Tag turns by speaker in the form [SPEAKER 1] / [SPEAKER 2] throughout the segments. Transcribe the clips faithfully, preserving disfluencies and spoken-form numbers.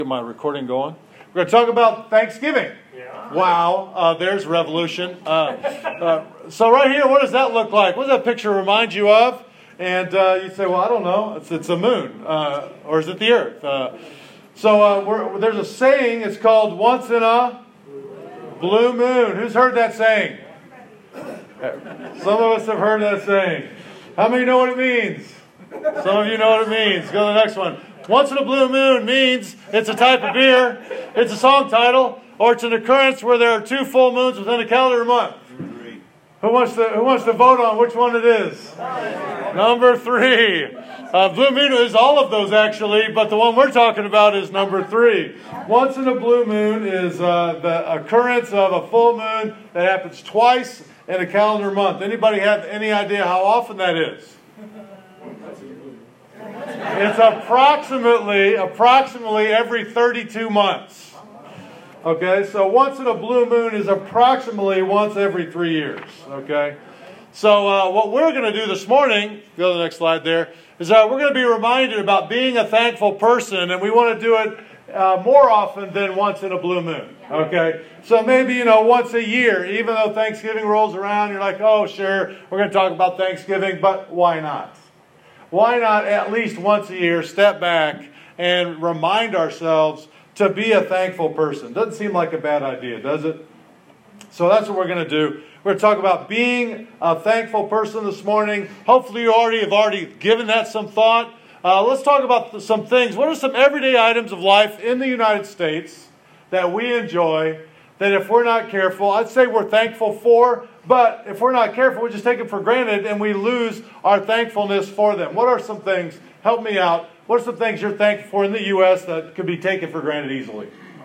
[SPEAKER 1] Get my recording going. We're going to talk about Thanksgiving.
[SPEAKER 2] Yeah.
[SPEAKER 1] Wow, uh, there's revolution. Uh, uh, so right here, what does that look like? What does that picture remind you of? And uh, you say, well, I don't know. It's, it's a moon. Uh, or is it the earth? Uh, so uh, we're, there's a saying. It's called once in a blue moon. Who's heard that saying? Some of us have heard that saying. How many know what it means? Some of you know what it means. Go to the next one. Once in a blue moon means it's a type of beer, it's a song title, or it's an occurrence where there are two full moons within a calendar month. Who wants to Who wants to vote on which one it is? Number three. Uh, blue moon is all of those actually, but the one we're talking about is number three. Once in a blue moon is uh, the occurrence of a full moon that happens twice in a calendar month. Anybody have any idea how often that is? It's approximately, approximately every thirty-two months. Okay, so once in a blue moon is approximately once every three years. Okay, so uh, what we're going to do this morning, go to the next slide there, is uh, we're going to be reminded about being a thankful person, and we want to do it uh, more often than once in a blue moon. Okay, so maybe, you know, once a year, even though Thanksgiving rolls around, you're like, oh, sure, we're going to talk about Thanksgiving, but why not? Why not at least once a year step back and remind ourselves to be a thankful person? Doesn't seem like a bad idea, does it? So that's what we're going to do. We're going to talk about being a thankful person this morning. Hopefully you already have already given that some thought. Uh, let's talk about some things. What are some everyday items of life in the United States that we enjoy that if we're not careful, I'd say we're thankful for, but if we're not careful, we just take them for granted and we lose our thankfulness for them. What are some things, help me out, what are some things you're thankful for in the U S that could be taken for granted easily?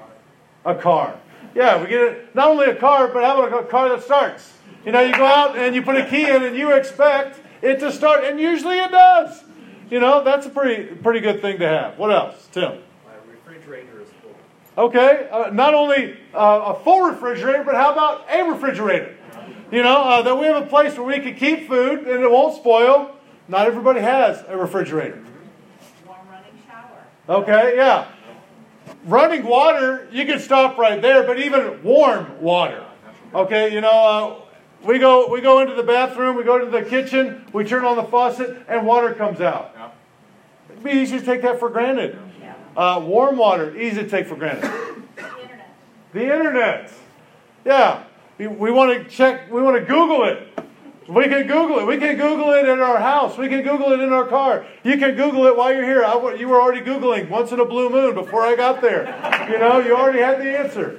[SPEAKER 1] A car. Yeah, we get it, not only a car, but how about a car that starts? You know, you go out and you put a key in and you expect it to start, and usually it does. You know, that's a pretty, pretty good thing to have. What else, Tim?
[SPEAKER 2] My refrigerator is full.
[SPEAKER 1] Okay, uh, not only uh, a full refrigerator, but how about a refrigerator? You know, uh, that we have a place where we can keep food and it won't spoil. Not everybody has a refrigerator.
[SPEAKER 3] Warm running shower.
[SPEAKER 1] Okay, yeah. Running water, you can stop right there, but even warm water. Okay, you know, uh, we go we go into the bathroom, we go to the kitchen, we turn on the faucet, and water comes out. It'd be easy to take that for granted. Uh, warm water, easy to take for granted.
[SPEAKER 3] The internet.
[SPEAKER 1] The internet. Yeah. We, we want to check, we want to Google it. We can Google it. We can Google it in our house. We can Google it in our car. You can Google it while you're here. I, you were already Googling once in a blue moon before I got there. You know, you already had the answer.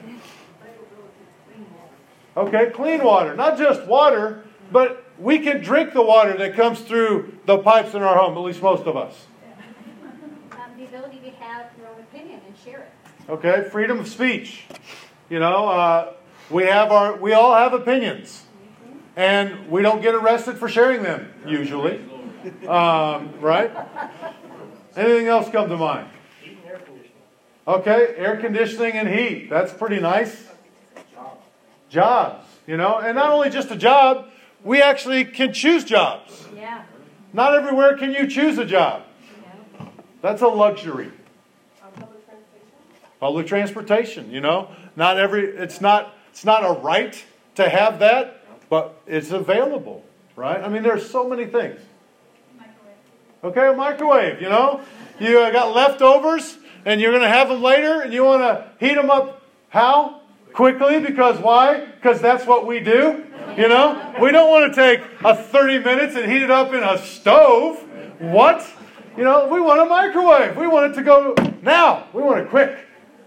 [SPEAKER 1] Okay, clean water. Not just water, but we can drink the water that comes through the pipes in our home, at least most of us.
[SPEAKER 3] Um, the ability to have your own opinion and share it.
[SPEAKER 1] Okay, freedom of speech. You know, uh, we have our, we all have opinions, and we don't get arrested for sharing them usually, um, right? Anything else come to mind?
[SPEAKER 2] Heat and air conditioning.
[SPEAKER 1] Okay, air conditioning and heat. That's pretty nice. Jobs, you know, and not only just a job, we actually can choose jobs.
[SPEAKER 3] Yeah.
[SPEAKER 1] Not everywhere can you choose a job.
[SPEAKER 3] Yeah.
[SPEAKER 1] That's a luxury.
[SPEAKER 3] Um, public transportation.
[SPEAKER 1] Public transportation, you know, not every, it's not, it's not a right to have that, but it's available, right? I mean, there's so many things.
[SPEAKER 3] Microwave.
[SPEAKER 1] Okay, a microwave, you know, you uh, got leftovers and you're going to have them later and you want to heat them up, how? Quickly, because why? Because that's what we do, you know? We don't want to take a thirty minutes and heat it up in a stove. What? You know, we want a microwave. We want it to go now. We want it quick.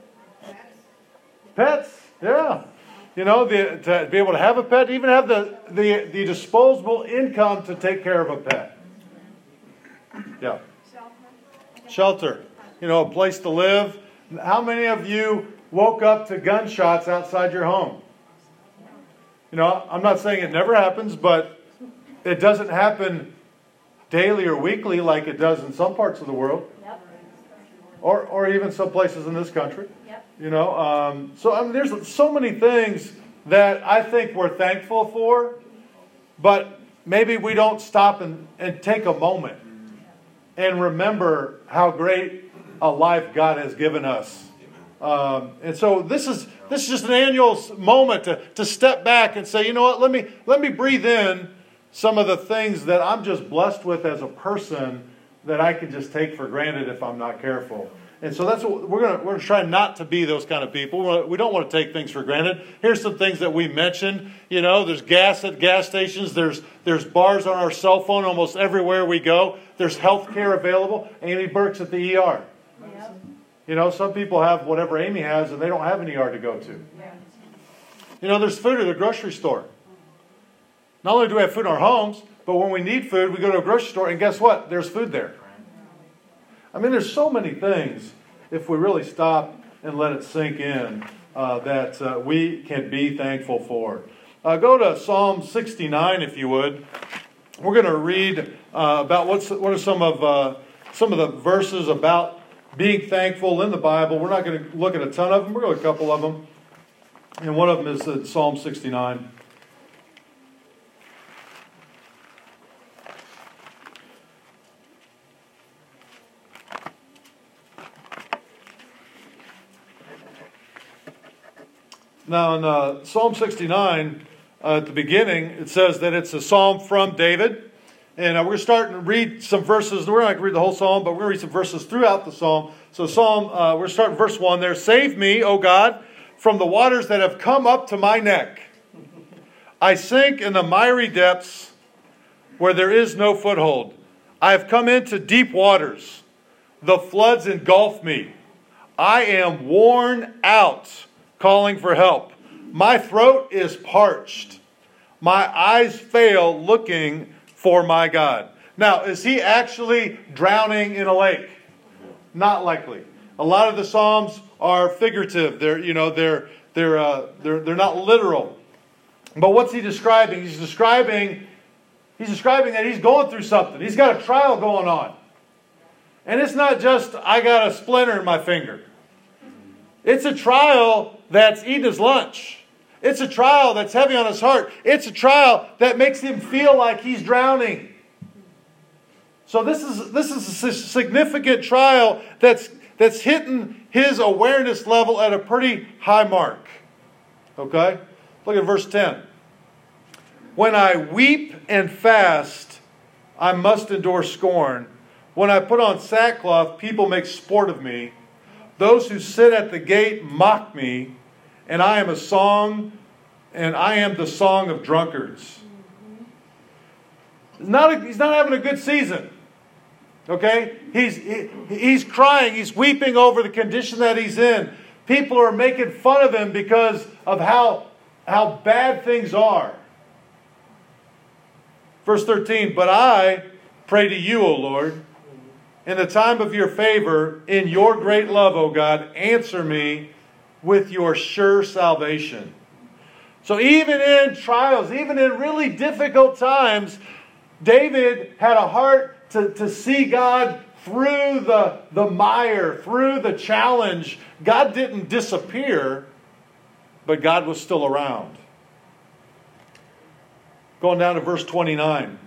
[SPEAKER 1] Pets, yeah. You know, the, to be able to have a pet, even have the, the, the disposable income to take care of a pet. Yeah. Shelter. You know, a place to live. How many of you woke up to gunshots outside your home? You know, I'm not saying it never happens, but it doesn't happen daily or weekly like it does in some parts of the world.
[SPEAKER 3] Yep.
[SPEAKER 1] Or, or even some places in this country.
[SPEAKER 3] Yep.
[SPEAKER 1] You know, um, so I mean, there's so many things that I think we're thankful for, but maybe we don't stop and, and take a moment and remember how great a life God has given us. Um, and so this is this is just an annual moment to, to step back and say, you know what, let me let me breathe in some of the things that I'm just blessed with as a person that I can just take for granted if I'm not careful. And so that's what we're going to we're going to try not to be those kind of people. We don't want to take things for granted. Here's some things that we mentioned. You know, there's gas at gas stations. There's there's bars on our cell phone almost everywhere we go. There's health care available. Amy Burke's at the E R.
[SPEAKER 3] Yep.
[SPEAKER 1] You know, some people have whatever Amy has and they don't have an E R to go to.
[SPEAKER 3] Yeah.
[SPEAKER 1] You know, there's food at a grocery store. Not only do we have food in our homes, but when we need food, we go to a grocery store and guess what? There's food there. I mean, there's so many things, if we really stop and let it sink in, uh, that uh, we can be thankful for. Uh, go to Psalm sixty-nine, if you would. We're going to read uh, about what's what are some of uh, some of the verses about being thankful in the Bible. We're not going to look at a ton of them. We're going to look at a couple of them. And one of them is uh, Psalm sixty-nine. Now, in uh, Psalm sixty-nine, uh, at the beginning, it says that it's a psalm from David. And uh, we're going to start and read some verses. We're not going to read the whole psalm, but we're going to read some verses throughout the psalm. So, Psalm, uh, we're starting verse one there. Save me, O God, from the waters that have come up to my neck. I sink in the miry depths where there is no foothold. I have come into deep waters. The floods engulf me. I am worn out, calling for help. My throat is parched. My eyes fail looking for my God. Now, is he actually drowning in a lake? Not likely. A lot of the Psalms are figurative. They're, you know, they're they're uh, they're they're not literal. But what's he describing? He's describing he's describing that he's going through something. He's got a trial going on. And it's not just I got a splinter in my finger. It's a trial that's eating his lunch. It's a trial that's heavy on his heart. It's a trial that makes him feel like he's drowning. So this is this is a significant trial that's that's hitting his awareness level at a pretty high mark. Okay? Look at verse ten. When I weep and fast, I must endure scorn. When I put on sackcloth, people make sport of me. Those who sit at the gate mock me, and I am a song, and I am the song of drunkards. He's not, a, he's not having a good season. Okay? He's, he, he's crying. He's weeping over the condition that he's in. People are making fun of him because of how, how bad things are. Verse thirteen, but I pray to you, O Lord, in the time of your favor, in your great love, O God, answer me with your sure salvation. So even in trials, even in really difficult times, David had a heart to, to see God through the, the mire, through the challenge. God didn't disappear, but God was still around. Going down to verse twenty-nine.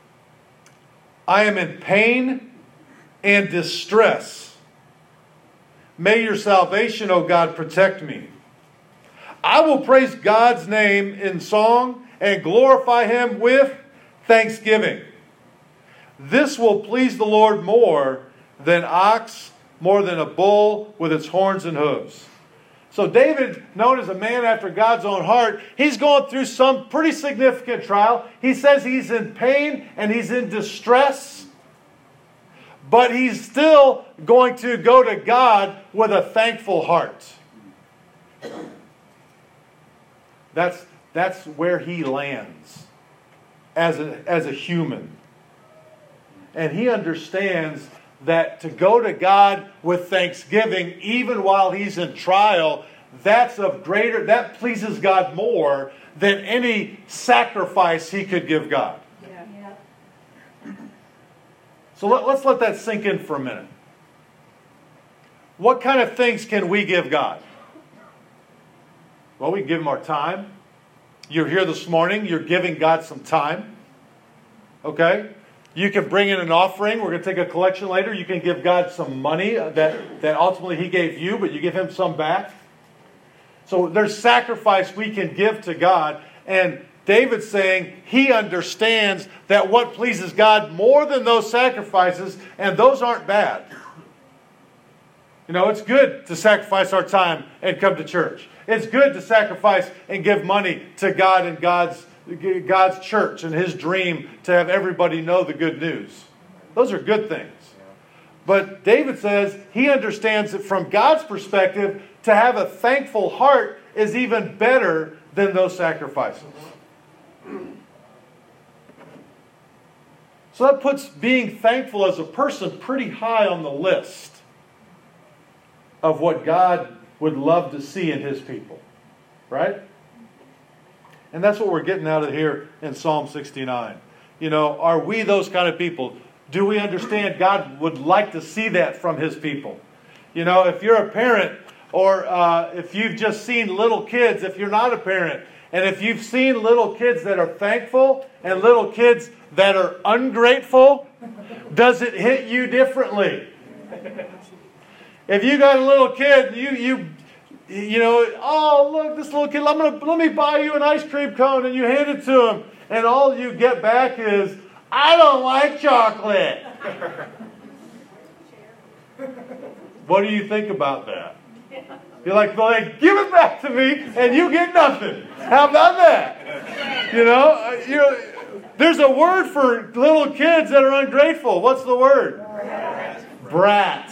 [SPEAKER 1] I am in pain and distress. May your salvation, O God, protect me. I will praise God's name in song and glorify Him with thanksgiving. This will please the Lord more than ox, more than a bull with its horns and hooves. So David, known as a man after God's own heart, he's going through some pretty significant trial. He says he's in pain and he's in distress. But he's still going to go to God with a thankful heart. That's, that's where he lands as a, as a human. And he understands that to go to God with thanksgiving, even while he's in trial, that's of greater, that pleases God more than any sacrifice he could give God.
[SPEAKER 3] Yeah. Yeah.
[SPEAKER 1] So let, let's let that sink in for a minute. What kind of things can we give God? Well, we can give Him our time. You're here this morning. You're giving God some time. Okay? You can bring in an offering. We're going to take a collection later. You can give God some money that, that ultimately He gave you, but you give Him some back. So there's sacrifice we can give to God. And David's saying he understands that what pleases God more than those sacrifices, and those aren't bad. You know, it's good to sacrifice our time and come to church. It's good to sacrifice and give money to God and God's God's church and His dream to have everybody know the good news. Those are good things. But David says he understands that from God's perspective, to have a thankful heart is even better than those sacrifices. So that puts being thankful as a person pretty high on the list of what God would love to see in His people. Right? And that's what we're getting out of here in Psalm sixty-nine. You know, are we those kind of people? Do we understand God would like to see that from His people? You know, if you're a parent, or uh, if you've just seen little kids, if you're not a parent, and if you've seen little kids that are thankful and little kids that are ungrateful, does it hit you differently? If you got a little kid, you you you know, oh look, this little kid, I'm gonna let me buy you an ice cream cone, and you hand it to him, and all you get back is, I don't like chocolate. What do you think about that? You're like, well, they give it back to me, and you get nothing. How about that? You know, you know, there's a word for little kids that are ungrateful. What's the word? Brat. Brat.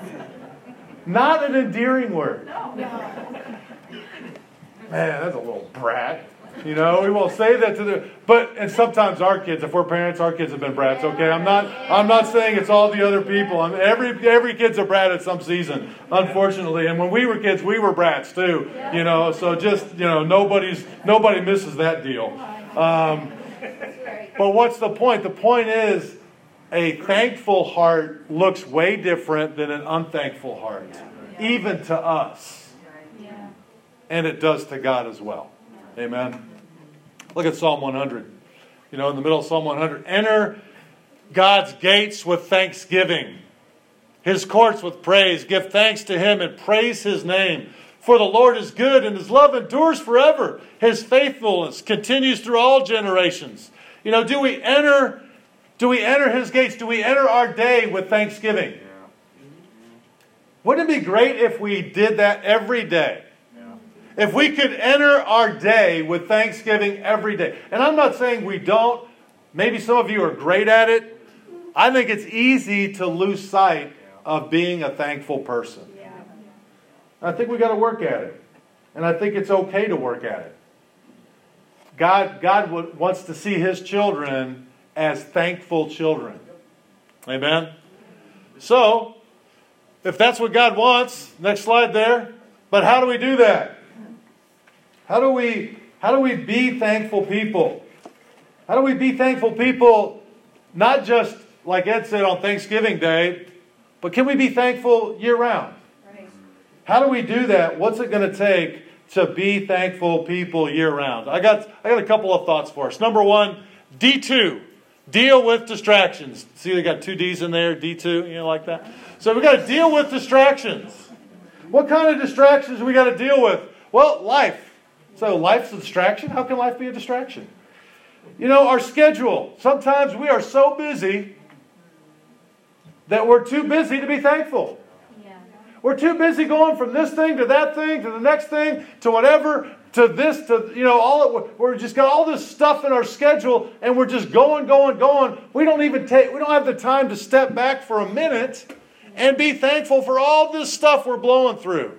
[SPEAKER 1] Not an endearing word. Man, that's a little brat. You know, we won't say that to the, but, and sometimes our kids, if we're parents, our kids have been brats, okay? I'm not, I'm not saying it's all the other people. I'm, every, every kid's a brat at some season, unfortunately. And when we were kids, we were brats too, you know, so just, you know, nobody's, nobody misses that deal. Um, but what's the point? The point is, a thankful heart looks way different than an unthankful heart, even to us. And it does to God as well. Amen. Look at Psalm one hundred. You know, in the middle of Psalm one hundred. Enter God's gates with thanksgiving, His courts with praise. Give thanks to Him and praise His name. For the Lord is good and His love endures forever. His faithfulness continues through all generations. You know, do we enter, do we enter His gates? Do we enter our day with thanksgiving? Wouldn't it be great if we did that every day? If we could enter our day with thanksgiving every day. And I'm not saying we don't. Maybe some of you are great at it. I think it's easy to lose sight of being a thankful person. I think we've got to work at it. And I think it's okay to work at it. God, God would, wants to see His children as thankful children. Amen? So, if that's what God wants, next slide there. But how do we do that? How do we, how do we be thankful people? How do we be thankful people, not just, like Ed said, on Thanksgiving Day, but can we be thankful year-round? Right. How do we do that? What's it going to take to be thankful people year-round? I got, I got a couple of thoughts for us. Number one, D two, deal with distractions. See, they got two D's in there, D two, you know, like that. So we got to deal with distractions. What kind of distractions we got to deal with? Well, life. So life's a distraction? How can life be a distraction? You know, our schedule. Sometimes we are so busy that we're too busy to be thankful. Yeah. We're too busy going from this thing to that thing to the next thing to whatever to this to, you know, all we're just got all this stuff in our schedule and we're just going, going, going. We don't even take, we don't have the time to step back for a minute and be thankful for all this stuff we're blowing through.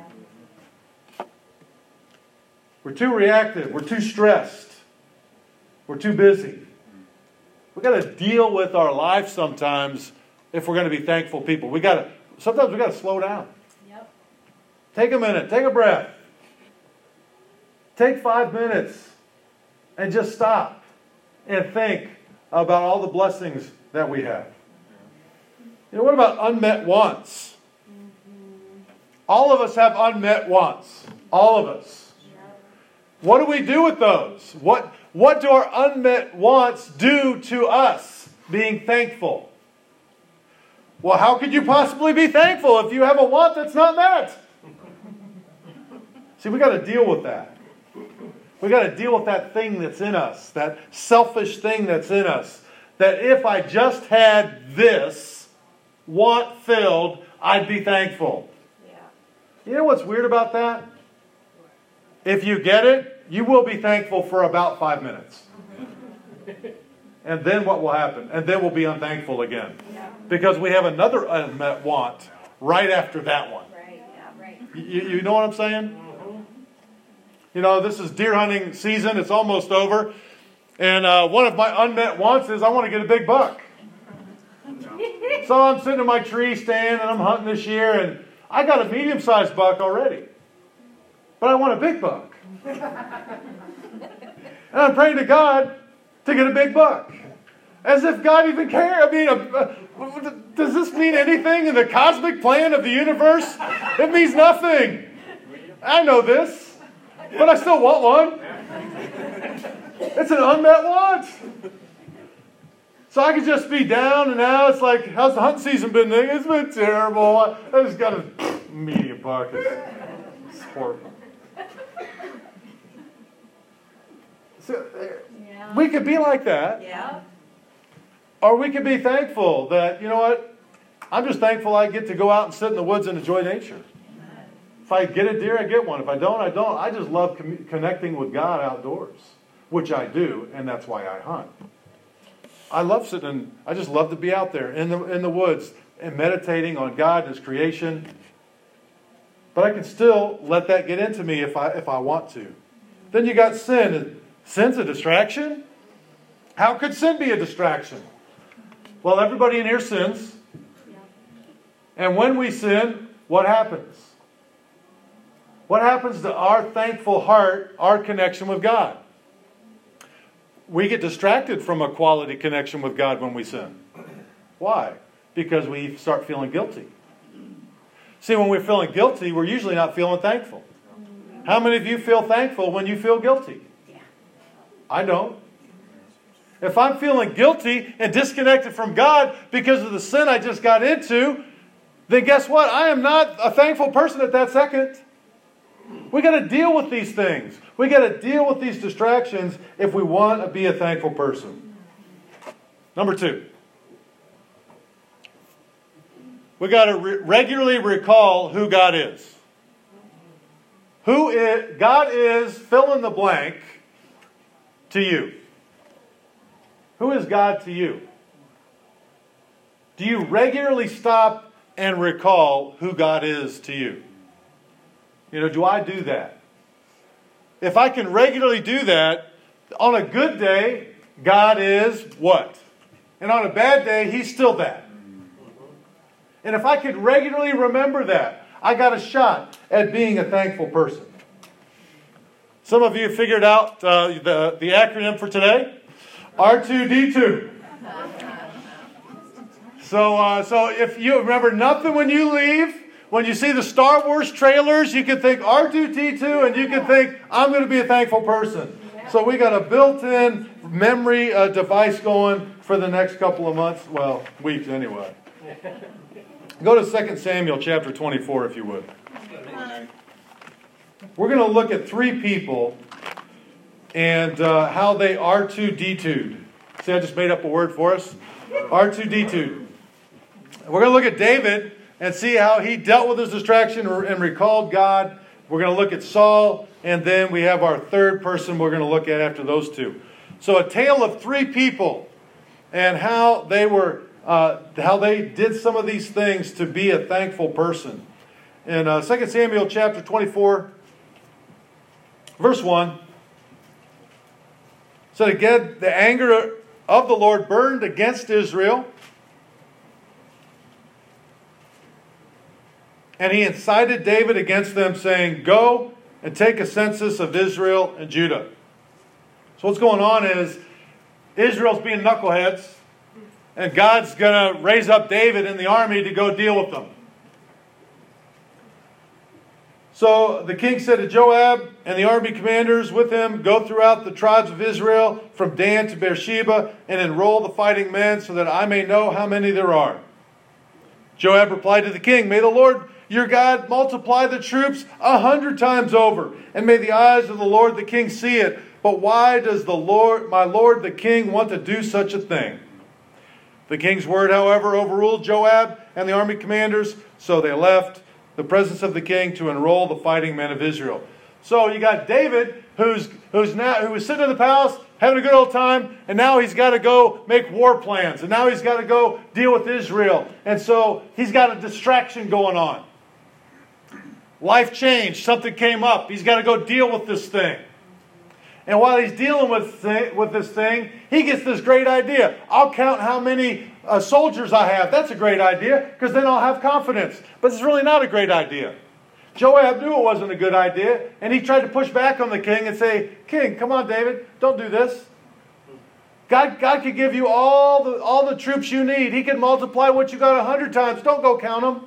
[SPEAKER 1] We're too reactive. We're too stressed. We're too busy. We've got to deal with our life sometimes if we're going to be thankful people. We got to, sometimes we've got to slow down. Yep. Take a minute. Take a breath. Take five minutes and just stop and think about all the blessings that we have. You know, what about unmet wants? All of us have unmet wants. All of us. What do we do with those? What, what do our unmet wants do to us? being thankful. Well, how could you possibly be thankful if you have a want that's not met? See, we got to deal with that. We got to deal with that thing that's in us, that selfish thing that's in us. That if I just had this want filled, I'd be thankful.
[SPEAKER 3] Yeah.
[SPEAKER 1] You know what's weird about that? If you get it, you will be thankful for about five minutes. And then what will happen? And then we'll be unthankful again.
[SPEAKER 3] Yeah.
[SPEAKER 1] Because we have another unmet want right after that one.
[SPEAKER 3] Right, yeah, right.
[SPEAKER 1] You, you know what I'm saying? You know, this is deer hunting season. It's almost over. And uh, one of my unmet wants is I want to get a big buck. So I'm sitting in my tree stand and I'm hunting this year. And I got a medium-sized buck already. But I want a big buck. And I'm praying to God to get a big buck. As if God even cares. I mean, uh, uh, does this mean anything in the cosmic plan of the universe? It means nothing. I know this. But I still want one. It's an unmet want. So I could just be down and out. It's like, how's the hunting season been? It's been terrible. I just got a medium buck. It's, it's horrible. So,
[SPEAKER 3] Yeah.
[SPEAKER 1] we could be like that.
[SPEAKER 3] Yeah.
[SPEAKER 1] Or we could be thankful that, you know what? I'm just thankful I get to go out and sit in the woods and enjoy nature. If I get a deer, I get one. If I don't, I don't. I just love com- connecting with God outdoors, which I do, and that's why I hunt. I love sitting in, I just love to be out there in the, in the woods and meditating on God and His creation. But I can still let that get into me if I, if I want to. Then you got sin. Sin's a distraction? How could sin be a distraction? Well, everybody in here sins. And when we sin, what happens? What happens to our thankful heart, our connection with God? We get distracted from a quality connection with God when we sin. Why? Because we start feeling guilty. See, when we're feeling guilty, we're usually not feeling thankful. How many of you feel thankful when you feel guilty? I don't. If I'm feeling guilty and disconnected from God because of the sin I just got into, then guess what? I am not a thankful person at that second. We got to deal with these things. We got to deal with these distractions if we want to be a thankful person. Number two. We got to re- regularly recall who God is. Who is God is, fill in the blank, to you. Who is God to you? Do you regularly stop and recall who God is to you? You know, do I do that? If I can regularly do that, on a good day, God is what? And on a bad day, He's still that. And if I could regularly remember that, I got a shot at being a thankful person. Some of you figured out uh, the, the acronym for today. R two D two. So, uh, so if you remember nothing when you leave, when you see the Star Wars trailers, you can think R two D two and you can think, I'm going to be a thankful person. So we got a built-in memory uh, device going for the next couple of months. Well, weeks anyway. Go to Second Samuel chapter twenty-four if you would. We're going to look at three people and uh, how they R two D two'd. See, I just made up a word for us. R two D two. We're going to look at David and see how he dealt with his distraction and recalled God. We're going to look at Saul, and then we have our third person we're going to look at after those two. So a tale of three people and how they were, uh, how they did some of these things to be a thankful person. In uh, Second Samuel chapter twenty-four, verse one, said again, the anger of the Lord burned against Israel, and He incited David against them, saying, go and take a census of Israel and Judah. So what's going on is Israel's being knuckleheads, and God's going to raise up David in the army to go deal with them. So the king said to Joab and the army commanders with him, go throughout the tribes of Israel from Dan to Beersheba and enroll the fighting men so that I may know how many there are. Joab replied to the king, may the Lord your God multiply the troops a hundred times over, and may the eyes of the Lord the king see it. But why does the Lord, my lord the king, want to do such a thing? The king's word, however, overruled Joab and the army commanders, so they left the presence of the king to enroll the fighting men of Israel. So you got David, who's who's now who was sitting in the palace having a good old time, and now he's got to go make war plans, and now he's got to go deal with Israel, and so he's got a distraction going on. Life changed, something came up. He's got to go deal with this thing. And while he's dealing with th- with this thing, he gets this great idea. I'll count how many uh, soldiers I have. That's a great idea, because then I'll have confidence. But it's really not a great idea. Joab knew it wasn't a good idea, and he tried to push back on the king and say, King, come on, David, don't do this. God, God could give you all the, all the troops you need. He can multiply what you got a hundred times. Don't go count them.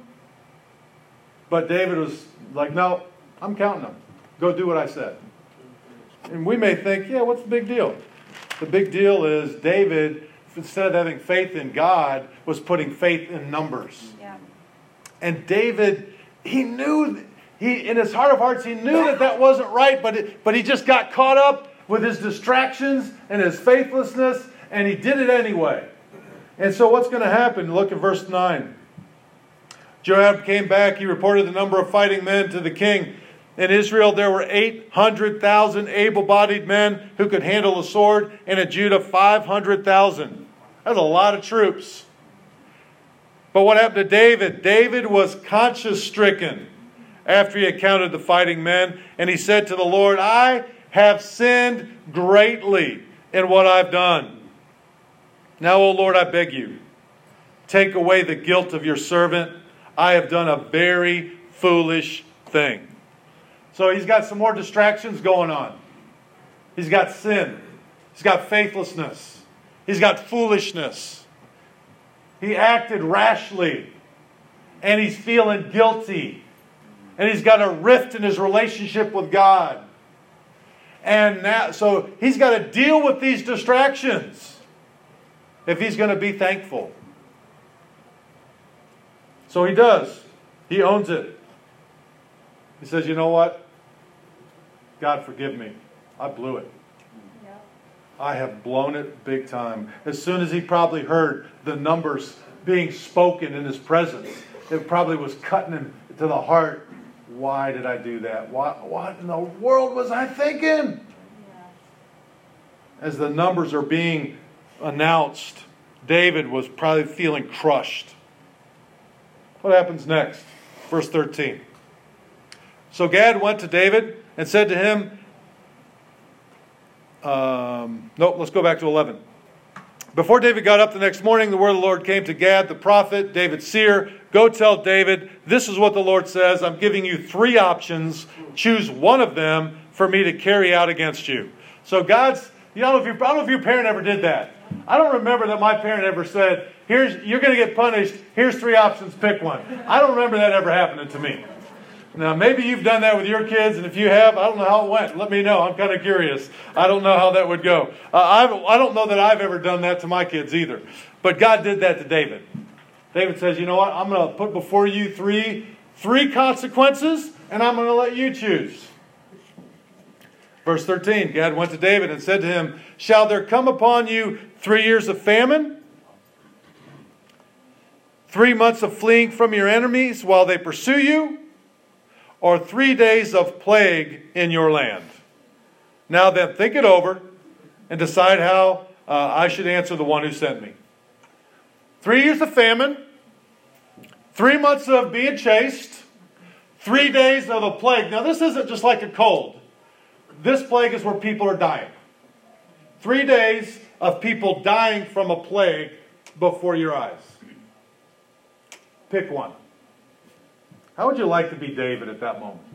[SPEAKER 1] But David was like, no, I'm counting them. Go do what I said. And we may think, yeah, what's the big deal? The big deal is David, instead of having faith in God, was putting faith in numbers.
[SPEAKER 3] Yeah.
[SPEAKER 1] And David, he knew, he in his heart of hearts, he knew that that wasn't right, but, it, but he just got caught up with his distractions and his faithlessness, and he did it anyway. And so what's going to happen? Look at verse nine. Joab came back, he reported the number of fighting men to the king. In Israel there were eight hundred thousand able-bodied men who could handle a sword, and in Judah five hundred thousand. That's a lot of troops. But what happened to David? David was conscience-stricken after he had counted the fighting men, and he said to the Lord, I have sinned greatly in what I've done. Now, O Lord, I beg you, take away the guilt of your servant. I have done a very foolish thing. So he's got some more distractions going on. He's got sin. He's got faithlessness. He's got foolishness. He acted rashly. And he's feeling guilty. And he's got a rift in his relationship with God. And now, so he's got to deal with these distractions if he's going to be thankful. So he does. He owns it. He says, you know what? God, forgive me. I blew it.
[SPEAKER 3] Yeah.
[SPEAKER 1] I have blown it big time. As soon as he probably heard the numbers being spoken in his presence, it probably was cutting him to the heart. Why did I do that? What, what in the world was I thinking?
[SPEAKER 3] Yeah.
[SPEAKER 1] As the numbers are being announced, David was probably feeling crushed. What happens next? Verse thirteen. So Gad went to David and said to him, um, nope, let's go back to eleven. Before David got up the next morning, the word of the Lord came to Gad, the prophet, David's seer. Go tell David, this is what the Lord says. I'm giving you three options. Choose one of them for me to carry out against you. So God's, you know, if your, I don't know if your parent ever did that. I don't remember that my parent ever said, "Here's you're going to get punished. Here's three options. Pick one." I don't remember that ever happening to me. Now, maybe you've done that with your kids, and if you have, I don't know how it went. Let me know. I'm kind of curious. I don't know how that would go. Uh, I've, I don't know that I've ever done that to my kids either. But God did that to David. David says, you know what? I'm going to put before you three, three consequences, and I'm going to let you choose. Verse thirteen, Gad went to David and said to him, shall there come upon you three years of famine? Three months of fleeing from your enemies while they pursue you? Or three days of plague in your land? Now then, think it over and decide how uh, I should answer the one who sent me. Three years of famine, three months of being chased, three days of a plague. Now this isn't just like a cold. This plague is where people are dying. Three days of people dying from a plague before your eyes. Pick one. How would you like to be David at that moment?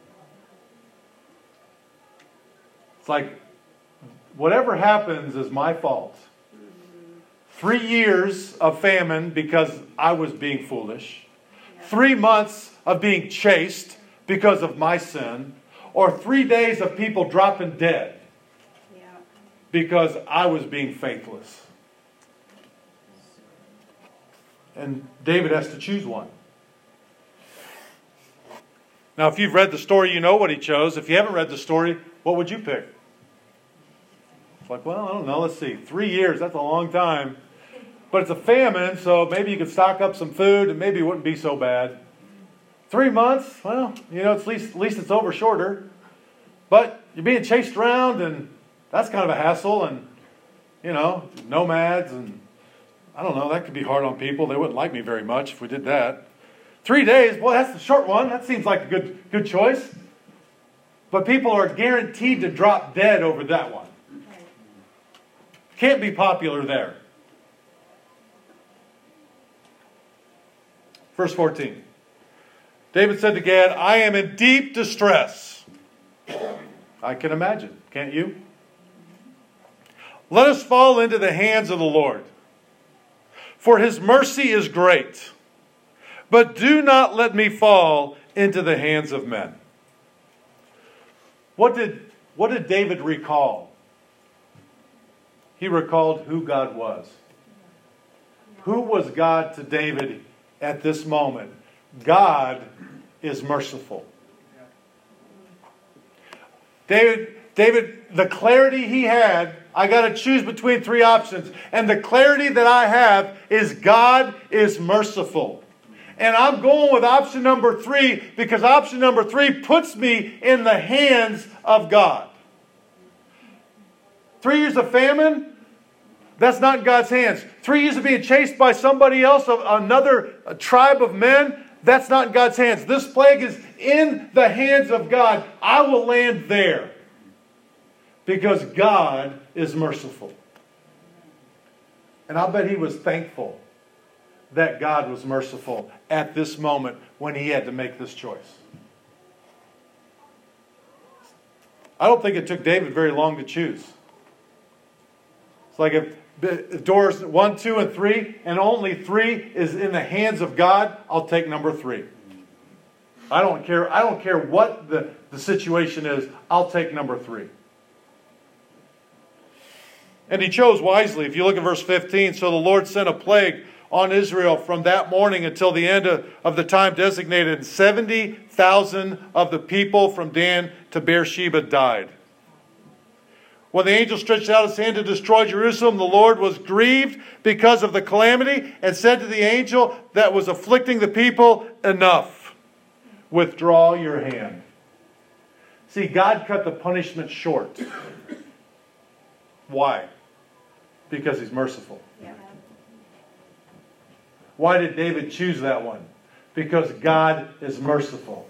[SPEAKER 1] It's like, whatever happens is my fault. Three years of famine because I was being foolish. Three months of being chased because of my sin, or three days of people dropping dead
[SPEAKER 3] Yeah.
[SPEAKER 1] because I was being faithless. And David has to choose one. Now, if you've read the story, you know what he chose. If you haven't read the story, what would you pick? It's like, well, I don't know. Let's see. Three years, that's a long time. But it's a famine, so maybe you could stock up some food and maybe it wouldn't be so bad. Three months, well, you know, at least, at least it's over shorter. But you're being chased around and that's kind of a hassle. And, you know, nomads and I don't know, that could be hard on people. They wouldn't like me very much if we did that. Three days, well, that's the short one. That seems like a good, good choice. But people are guaranteed to drop dead over that one. Can't be popular there. Verse fourteen. David said to Gad, I am in deep distress. I can imagine, can't you? Let us fall into the hands of the Lord, for his mercy is great. But do not let me fall into the hands of men. What did, what did David recall? He recalled who God was. Who was God to David at this moment? God is merciful. David, David, the clarity he had, I got to choose between three options. And the clarity that I have is God is merciful. And I'm going with option number three because option number three puts me in the hands of God. Three years of famine, that's not in God's hands. Three years of being chased by somebody else, another tribe of men, that's not in God's hands. This plague is in the hands of God. I will land there because God is merciful. And I'll bet he was thankful that God was merciful at this moment when he had to make this choice. I don't think it took David very long to choose. It's like if doors one, two, and three, and only three is in the hands of God, I'll take number three. I don't care, I don't care what the, the situation is, I'll take number three. And he chose wisely. If you look at verse fifteen, so the Lord sent a plague on Israel from that morning until the end of, of the time designated. seventy thousand of the people from Dan to Beersheba died. When the angel stretched out his hand to destroy Jerusalem, the Lord was grieved because of the calamity and said to the angel that was afflicting the people, enough. Withdraw your hand. See, God cut the punishment short. Why? Because he's merciful.
[SPEAKER 3] Yeah.
[SPEAKER 1] Why did David choose that one? Because God is merciful.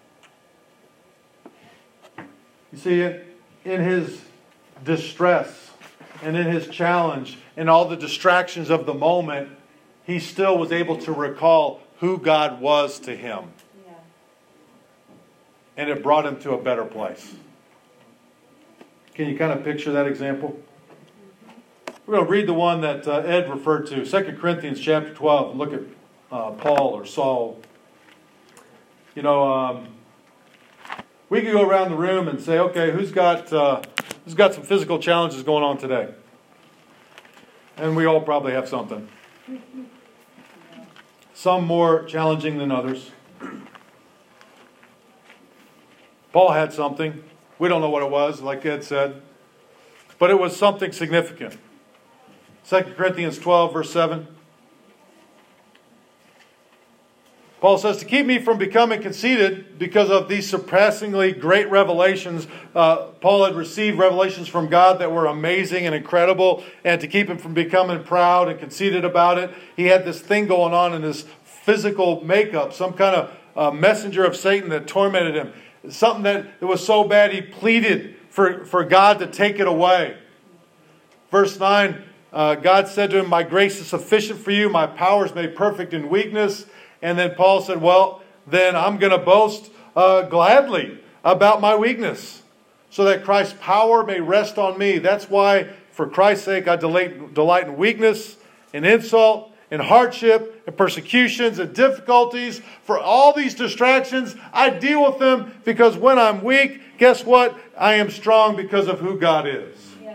[SPEAKER 1] You see, in, in his distress and in his challenge and all the distractions of the moment, he still was able to recall who God was to him.
[SPEAKER 3] Yeah.
[SPEAKER 1] And it brought him to a better place. Can you kind of picture that example? We're going to read the one that uh, Ed referred to, Second Corinthians chapter twelve, and look at uh, Paul or Saul. You know, um, we could go around the room and say, okay, who's got uh, who's got some physical challenges going on today? And we all probably have something. Some more challenging than others. Paul had something. We don't know what it was, like Ed said. But it was something significant. Second Corinthians twelve, verse seven. Paul says, to keep me from becoming conceited because of these surpassingly great revelations. Uh, Paul had received revelations from God that were amazing and incredible. And to keep him from becoming proud and conceited about it, he had this thing going on in his physical makeup. Some kind of uh, messenger of Satan that tormented him. Something that was so bad he pleaded for, for God to take it away. Verse nine, uh, God said to him, my grace is sufficient for you. My power is made perfect in weakness. And then Paul said, well, then I'm going to boast uh, gladly about my weakness, so that Christ's power may rest on me. That's why, for Christ's sake, I delight, delight in weakness, in insult, and hardship and persecutions and difficulties, for all these distractions, I deal with them because when I'm weak, guess what? I am strong because of who God is.
[SPEAKER 3] Yeah.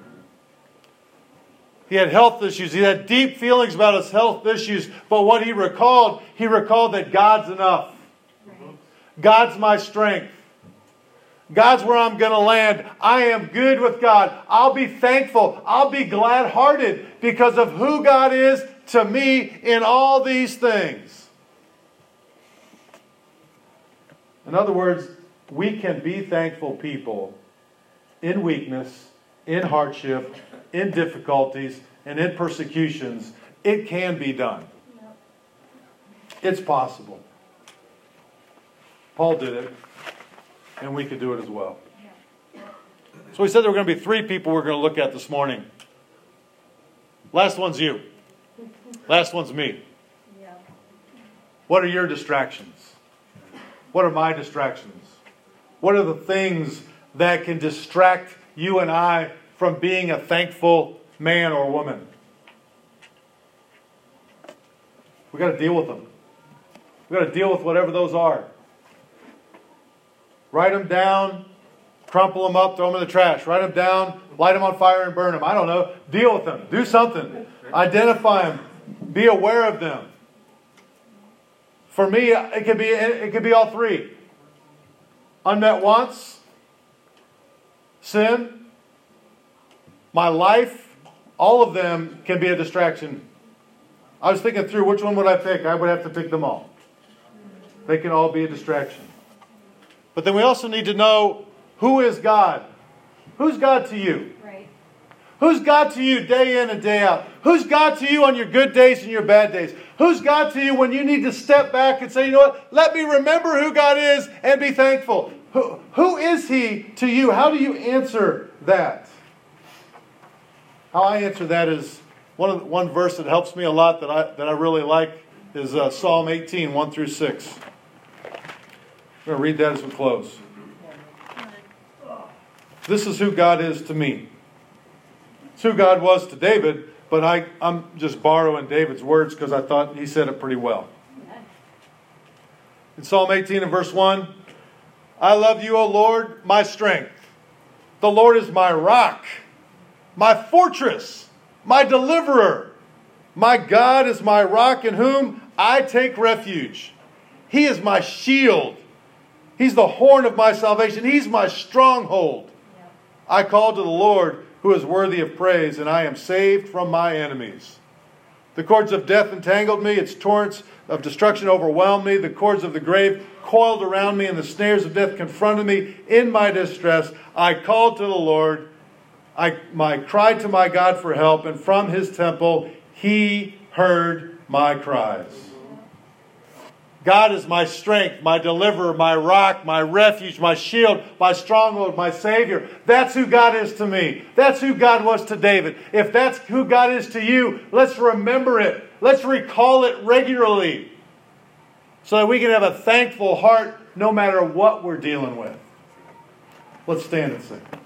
[SPEAKER 1] He had health issues. He had deep feelings about his health issues. But what he recalled, he recalled that God's enough.
[SPEAKER 3] Right.
[SPEAKER 1] God's my strength. God's where I'm going to land. I am good with God. I'll be thankful. I'll be glad-hearted because of who God is to me in all these things. In other words, we can be thankful people in weakness, in hardship, in difficulties, and in persecutions. It can be done.
[SPEAKER 3] Yep.
[SPEAKER 1] It's possible. Paul did it, and we could do it as well. So we said there were going to be three people we're going to look at this morning. Last one's you. Last one's me.
[SPEAKER 3] Yeah.
[SPEAKER 1] What are your distractions? What are my distractions? What are the things that can distract you and I from being a thankful man or woman? We've got to deal with them. We've got to deal with whatever those are. Write them down, crumple them up, throw them in the trash. Write them down, light them on fire and burn them. I don't know. Deal with them. Do something. Identify them. Be aware of them. For me, it could be it could be all three. Unmet wants, sin, my life, all of them can be a distraction. I was thinking through which one would I pick. I would have to pick them all. They can all be a distraction. But then we also need to know, who is God? Who's God to you?
[SPEAKER 3] Right.
[SPEAKER 1] Who's God to you day in and day out? Who's God to you on your good days and your bad days? Who's God to you when you need to step back and say, you know what? Let me remember who God is and be thankful. Who, who is He to you? How do you answer that? How I answer that is, one, of the, one verse that helps me a lot that I, that I really like is uh, Psalm eighteen, one through six. I'm going to read that as we close. This is who God is to me. It's who God was to David, but I, I'm just borrowing David's words because I thought he said it pretty well. In Psalm eighteen and verse one, I love you, O Lord, my strength. The Lord is my rock, my fortress, my deliverer. My God is my rock in whom I take refuge. He is my shield. He's the horn of my salvation. He's my stronghold. I call to the Lord, who is worthy of praise, and I am saved from my enemies. The cords of death entangled me. Its torrents of destruction overwhelmed me. The cords of the grave coiled around me, and the snares of death confronted me. In my distress, I called to the Lord. I my, cried to my God for help, and from His temple He heard my cries. God is my strength, my deliverer, my rock, my refuge, my shield, my stronghold, my Savior. That's who God is to me. That's who God was to David. If that's who God is to you, let's remember it. Let's recall it regularly so that we can have a thankful heart no matter what we're dealing with. Let's stand and sing.